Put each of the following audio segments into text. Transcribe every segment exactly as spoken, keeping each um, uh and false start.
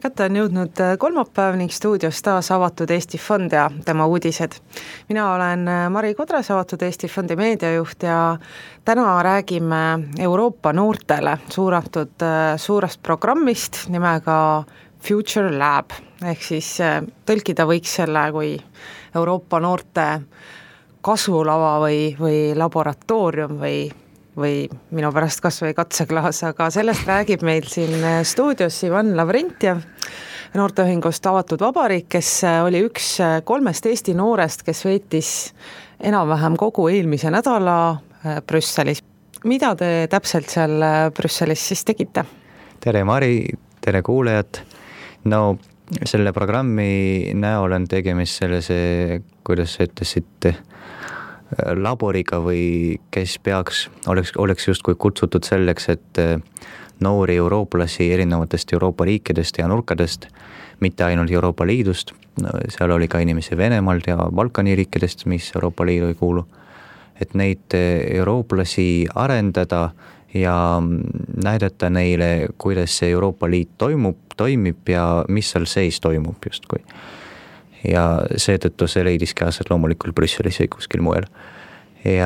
Kätte on jõudnud kolmapäev ning stuudios taas Avatud Eesti Fond ja tema uudised. Mina olen Mari Kodras, Avatud Eesti Fondi meediajuht ja täna räägime Euroopa noortele suunatud suurest programmist nimega Future Lab. Ehk siis tõlkida võiks selle kui Euroopa noorte kasvulava või, või laboratoorium või või minu pärast kas või katseklaas, aga sellest räägib meil siin stuudios Ivan Lavrentjev noorteühingust Avatud Vabariik, kes oli üks kolmest Eesti noorest, kes veetis enam-vähem kogu eelmise nädala Brüsselis. Mida te täpselt seal Brüsselis siis tegite? Tere Mari, tere kuulejad. No selle programmi näol on tegemist sellise, kuidas ütlesite, laboriga või kes peaks, oleks, oleks justkui kutsutud selleks, et noori eurooplasi erinevatest Euroopa riikidest ja nurkadest, mitte ainult Euroopa Liidust, seal oli ka inimesi Venemaalt ja Balkani riikidest, mis Euroopa Liidu ei kuulu, et neid eurooplasi arendada ja näidata neile, kuidas see Euroopa Liit toimub, toimib ja mis seal sees toimub justkui. Ja seetõttu see leidiski aset loomulikult Brüsselis või kuskil mujal. Ja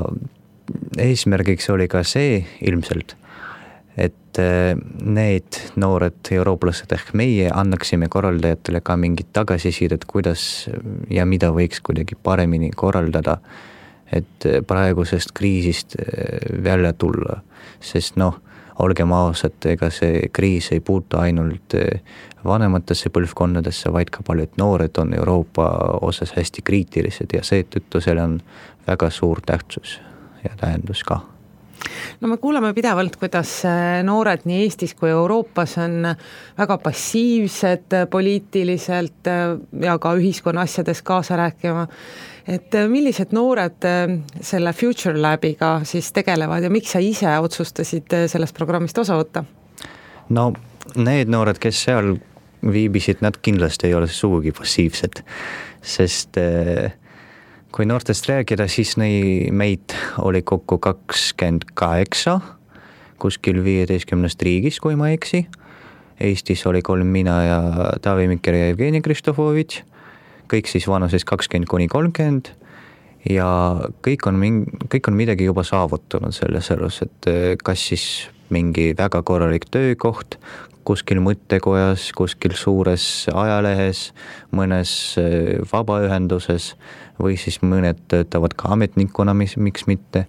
eesmärgiks oli ka see ilmselt, et need noored eurooplased ehk meie annaksime korraldajatele ka mingit tagasisidet, kuidas ja mida võiks kuidagi paremini korraldada, et praegusest kriisist välja tulla. Sest noh, olgem ausad, ega see kriis ei puutu ainult vanematesse põlvkonnadesse, vaid ka paljud noored on Euroopa osas hästi kriitilised ja seetõttu seal on väga suur tähtsus ja tähendus ka. No me kuuleme pidevalt, kuidas noored nii Eestis kui Euroopas on väga passiivsed poliitiliselt ja ka ühiskonna asjades kaasa rääkima. Et millised noored selle Future Labiga siis tegelevad ja miks sa ise otsustasid sellest programmist osa võtta? No need noored, kes seal viibisid, nad kindlasti ei ole sugugi passiivsed, sest kui noortest rääkida, siis nei, meid oli kokku kakskümmend kaheksa, kuskil viieteistkümnest riigis, kui ma eksi. Eestis oli kolm mina ja Taavi Mikker ja Evgeni Kristofovitš, kõik siis vanuses kakskümmend kuni kolmkümmend ja kõik on, kõik on midagi juba saavutanud selles elus, et kas siis mingi väga korralik töökoht, kuskil mõttekojas, kuskil suures ajalehes, mõnes vabaühenduses või siis mõned töötavad ka ametnikuna, mis, miks mitte.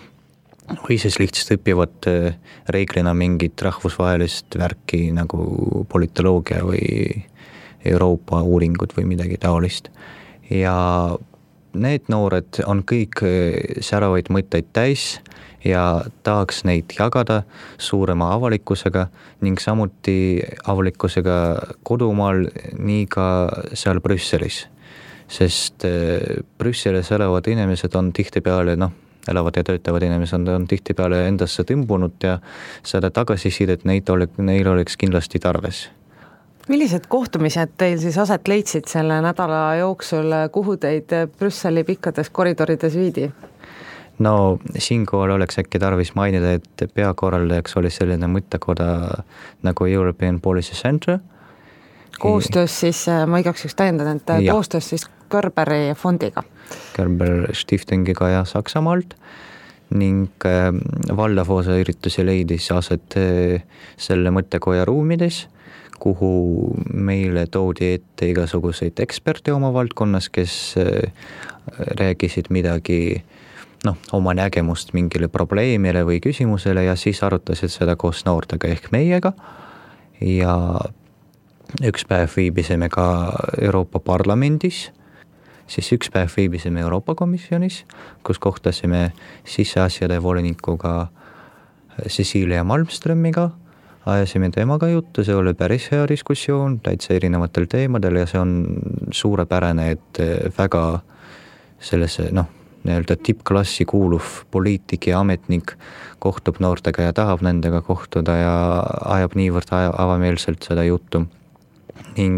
Või siis lihtsalt õpivad reiklina mingit rahvusvahelist värki nagu politoloogia või Euroopa uuringud või midagi taolist. Ja need noored on kõik säravaid mõtteid täis ja tahaks neid jagada suurema avalikkusega ning samuti avalikkusega kodumaal, nii ka seal Brüsselis. Sest Brüsselis elavad inimesed on tihtipeale, noh, elavad ja töötavad inimesed on, on tihtipeale endasse tõmbunud ja seda tagasisidet neid ole, neil oleks kindlasti tarves. Millised kohtumised teil siis aset leidsid selle nädala jooksul, kuhu teid Brüsseli pikkades koridorides viidi? No siinkohal oleks äkki tarvis mainida, et peakorraldajaks oli selline mõttekoda nagu European Policy Center. Koostöös siis, ma igaks üks täiendan, et ja. koostöös siis Körberi fondiga. Körber Stiftingiga ja Saksamaalt ning valdavosa üritusi leidis aset selle mõttekoja ruumides, kuhu meile toodi ette igasuguseid eksperte oma valdkonnas, kes rääkisid midagi noh, oma nägemust mingile probleemile või küsimusele ja siis arutasid seda koos noortega ehk meiega ja üks päev viibisime ka Euroopa Parlamendis, siis üks päev viibisime Euroopa Komisjonis, kus kohtasime siseasjade volinikuga Cecilia Malmströmiga, ajasime temaga juttu, see oli päris hea diskussioon, täitsa erinevatel teemadel ja see on suurepärane, et väga sellesse, noh, nii-öelda tippklassi kuuluv poliitik ja ametnik kohtub noortega ja tahab nendega kohtuda ja ajab niivõrd avameelselt seda juttu. Ning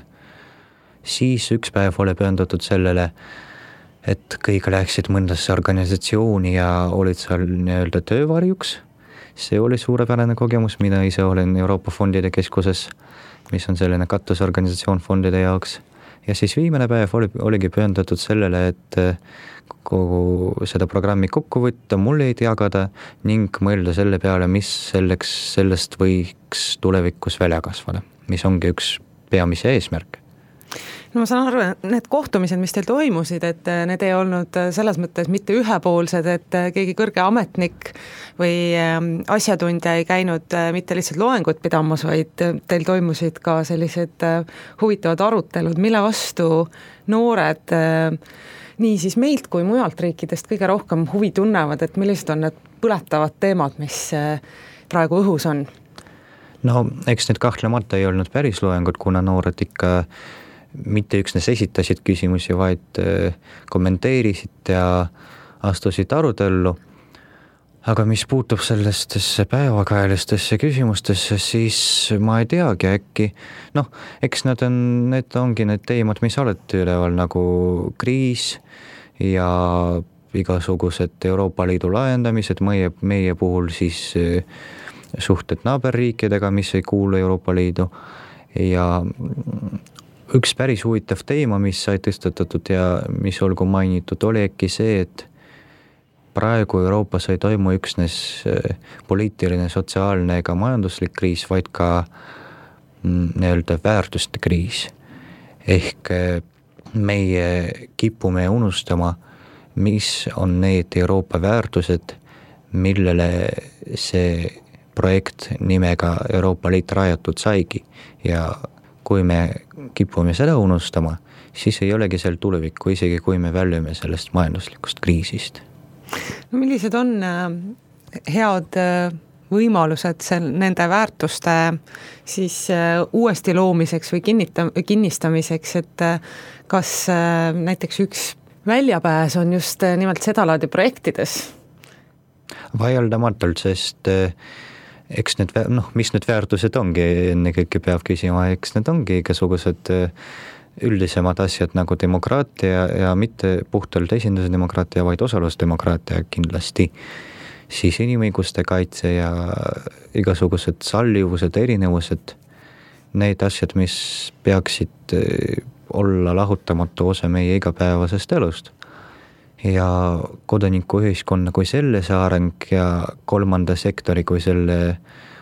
siis üks päev oli pühendatud sellele, et kõik läheksid mõndasse organisatsiooni ja olid seal nii-öelda töövarjuks. See oli suurepärane kogemus, mida ise olen Euroopa Fondide keskuses mis on selline katusorganisatsioon fondide jaoks. Ja siis viimane päev oli, oligi pühendatud sellele, et kogu seda programmi kokku võtta, mulleid jagada ning mõelda selle peale, mis selleks, sellest võiks tulevikus välja kasvada, mis ongi üks peamise eesmärk. No ma saan aru, need kohtumised, mis teil toimusid, et need ei olnud selles mõttes mitte ühepoolsed, et keegi kõrge ametnik või asjatundja ei käinud mitte lihtsalt loengut pidamas, vaid teil toimusid ka sellised huvitavad arutelud, mille vastu noored nii siis meilt kui mujalt riikidest kõige rohkem huvi tunnevad, et millised on need põletavad teemad, mis praegu õhus on? No eks need kahtlemata ei olnud päris loengud, kuna noored ikka mitte üksnes esitasid küsimusi, vaid kommenteerisid ja astusid arutellu. Aga mis puutub sellestesse päevakajalistesse küsimustesse, siis ma ei teagi äkki. Noh, eks need, on, need ongi need teemad, mis alati üleval, nagu kriis ja igasugused Euroopa Liidu laiendamised, meie, meie puhul siis suhted naaberriikidega, mis ei kuulu Euroopa Liidu ja üks päris huvitav teema, mis sai tõstatatud ja mis olgu mainitud, oli äkki see, et praegu Euroopas ei toimu üksnes poliitiline, sotsiaalne ega majanduslik kriis, vaid ka nii-öelda väärtuste kriis. Ehk meie kipume unustama, mis on need Euroopa väärtused, millele see projekt nimega Euroopa Liit rajatud saigi ja kui me kipume seda unustama, siis ei olegi seal tulevikku, isegi kui me väljume sellest majanduslikust kriisist. No, millised on head võimalused sel, nende väärtuste siis uuesti loomiseks või kinnita, kinnistamiseks, et kas näiteks üks väljapääs on just nimelt seda laadi projektides? Vaieldamatult, sest eks need, noh, mis need väärtused ongi, enne kõike peab küsima, eks need ongi igasugused üldisemad asjad nagu demokraatia ja mitte puhtalt esindusdemokraatia, vaid osalusdemokraatia kindlasti. Siis inimõiguste kaitse ja igasugused sallivused, erinevused, need asjad, mis peaksid olla lahutamatu osa meie igapäevasest elust. Ja kodanikuühiskonna kui selles areng ja kolmanda sektori kui selle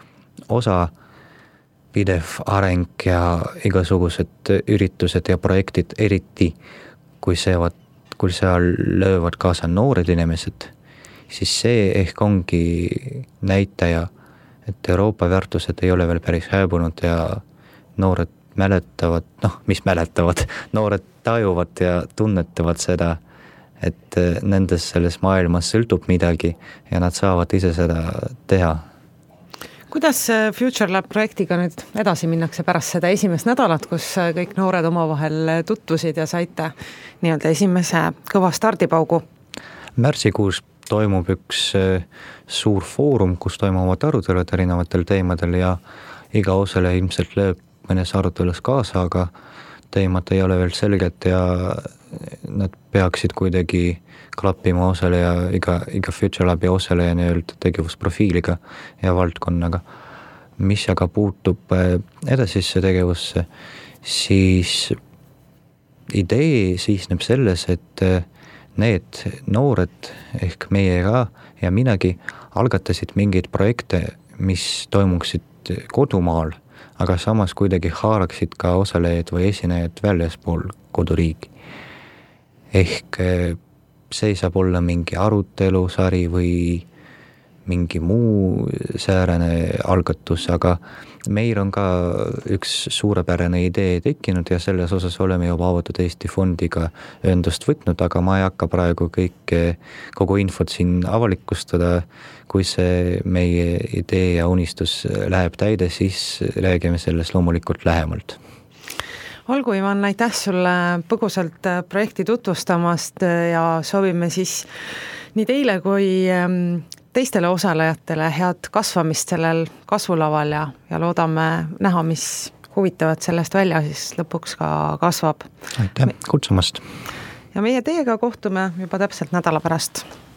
osa pidev areng ja igasugused üritused ja projektid, eriti kui, seevad, kui seal löövad kaasa noored inimesed, siis see ehk ongi näitaja, et Euroopa väärtused ei ole veel päris hääbunud ja noored mäletavad, noh, mis mäletavad, noored tajuvad ja tunnetavad seda, et nendes selles maailmas sõltub midagi ja nad saavad ise seda teha. Kuidas Future Lab projektiga nüüd edasi minnakse pärast seda esimest nädalat, kus kõik noored omavahel tutvusid ja saite nii-öelda esimese kõva stardipaugu? Märtsikuus toimub üks suur foorum, kus toimuvad arutelud erinevatel teemadel ja iga osale ilmselt lööb mõnes arutelus kaasa, aga teemad ei ole veel selged ja nad peaksid kuidagi klappima osaleja, iga, iga Future Labi osaleja nii-öelda tegevusprofiiliga ja valdkonnaga. Mis aga puutub edasisse tegevusse, siis idee seisneb selles, et need noored ehk meiega ja minagi algatasid mingeid projekte, mis toimuksid kodumaal, aga samas kuidagi haaraksid ka osalejad või esinejad väljaspool koduriigi. Ehk see saab olla mingi arutelusari või mingi muu säärane algatus, aga meil on ka üks suurepärane idee tekkinud ja selles osas oleme juba avatud Eesti fondiga ühendust võtnud, aga ma ei hakka praegu kõike, kogu infot siin avalikustada. Kui see meie idee ja unistus läheb täide, siis räägime sellest loomulikult lähemalt. Olgu, Ivan, aitäh sulle põgusalt projekti tutvustamast ja soovime siis nii teile kui teistele osalejatele head kasvamist sellel kasvulaval ja, ja loodame näha, mis huvitavat sellest välja siis lõpuks ka kasvab. Aitäh kutsumast! Ja meie teiega kohtume juba täpselt nädala pärast.